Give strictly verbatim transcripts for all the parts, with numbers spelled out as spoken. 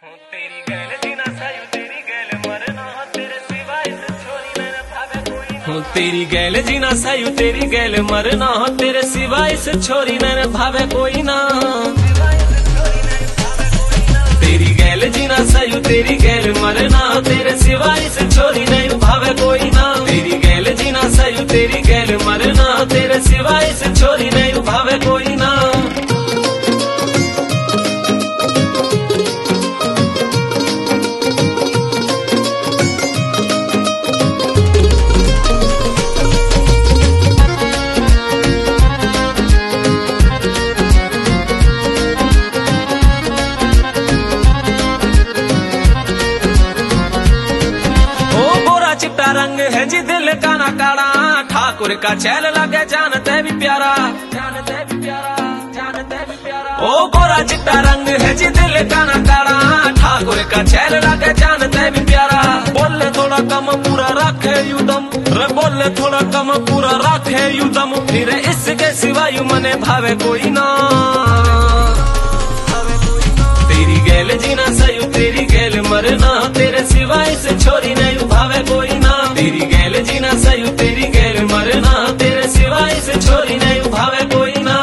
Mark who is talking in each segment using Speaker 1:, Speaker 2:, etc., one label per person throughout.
Speaker 1: हो तेरी गैल जीना सायु तेरी गैल मरना तेरे सिवा इस छोरी मैंने भावे कोई ना। हो तेरी गैल जीना सायु तेरी गैल मरना तेरे सिवा इस छोरी मैंने भावे कोई ना। तेरी गैल जीना सायु तेरी गैल मरना तेरे सिवा इस छोरी नहीं भावे कोई ना। तेरी गैल जीना सायु तेरी गैल मरना तेरे सिवा इस छोरी नहीं भावे कोई ना। चिट्टा रंग है जी दिल का ना काड़ा ठाकुर का चैल लगे जानते भी प्यारा जानते भी प्यारा जानते भी प्यारा। ओ गोरा चिट्टा रंग है जी दिल का ना काड़ा ठाकुर का चैल लगे जानते भी प्यारा। बोले थोड़ा कम पूरा रखे युदम रे बोले थोड़ा कम पूरा रखे युदम फिर इसके सिवाय मने भावे कोई ना। तेरी गैल जीना सयु तेरी गैल मरना तेरे सिवा इस छोरी नहीं भावे कोई ना। तेरी गैल जीना सयु तेरी गैल मरना तेरे सिवा इस छोरी नहीं भावे कोई ना।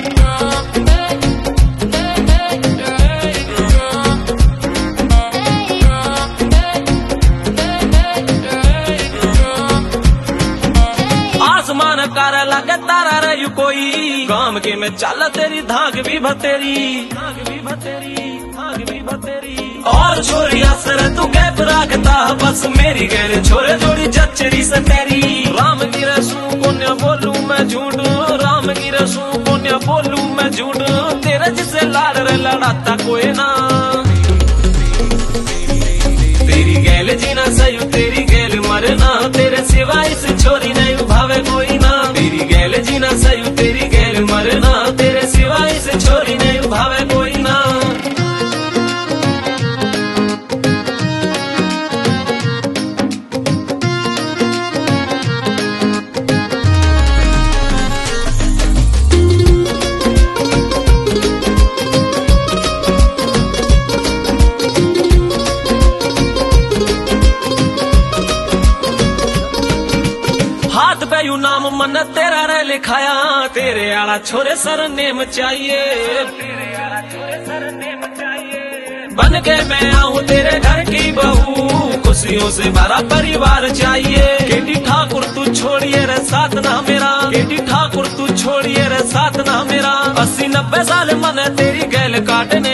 Speaker 1: आसमान कार लगे तारा रही कोई गाम के में चल तेरी धाग भी भतेरी धाग भी भतेरी धाग भी भतेरी। और छोरी असर तू गैप रखता बस मेरी गैर छोरे जोड़ी जचरी से तेरी। राम की रसू पुण्य बोलू मैं झूठ राम की रसू पुण्य बोलू मैं झूठ तेरे जिसे लाड़ रे लड़ाता कोई ना। तेरी गैल जीना सयु तेरी गैल मरना तेरे सिवा इस छोरी नहीं भावे कोई ना। तेरी गैल जीना सयु तेरी गैल मरना तेरे सिवा इस छोरी नहीं भावे कोई ना। हाथ पे यू नाम मन तेरा रे लिखाया तेरे आला छोरे सर नेम चाहिए तेरे आला छोरे सर नेम चाहिए। बन के मैं आऊं तेरे घर की बहू खुशियों से भरा परिवार चाहिए। केटी ठाकुर तू छोड़िए रे साथ ना मेरा केटी ठाकुर तू छोड़िए रे साथ ना मेरा। अस्सी नब्बे साल मन तेरी गैल काटने